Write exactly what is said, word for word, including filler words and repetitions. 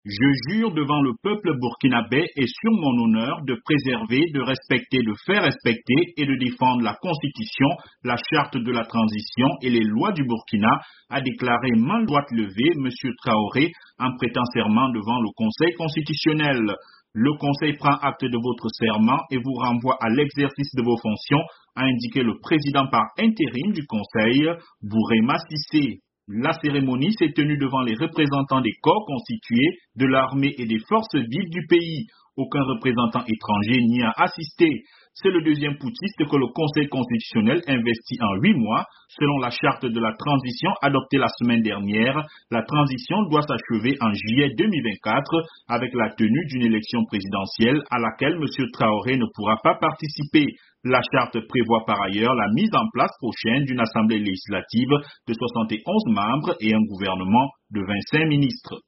Je jure devant le peuple burkinabé et sur mon honneur de préserver, de respecter, de faire respecter et de défendre la Constitution, la charte de la transition et les lois du Burkina, a déclaré main droite levée M. Traoré en prêtant serment devant le Conseil constitutionnel. Le Conseil prend acte de votre serment et vous renvoie à l'exercice de vos fonctions, a indiqué le président par intérim du Conseil, Bourema Sissé. La cérémonie s'est tenue devant les représentants des corps constitués, de l'armée et des forces vives du pays. Aucun représentant étranger n'y a assisté. C'est le deuxième putschiste que le Conseil constitutionnel investit en huit mois. Selon la charte de la transition adoptée la semaine dernière, la transition doit s'achever en juillet deux mille vingt-quatre avec la tenue d'une élection présidentielle à laquelle M. Traoré ne pourra pas participer. La charte prévoit par ailleurs la mise en place prochaine d'une assemblée législative de soixante et onze membres et un gouvernement de vingt-cinq ministres.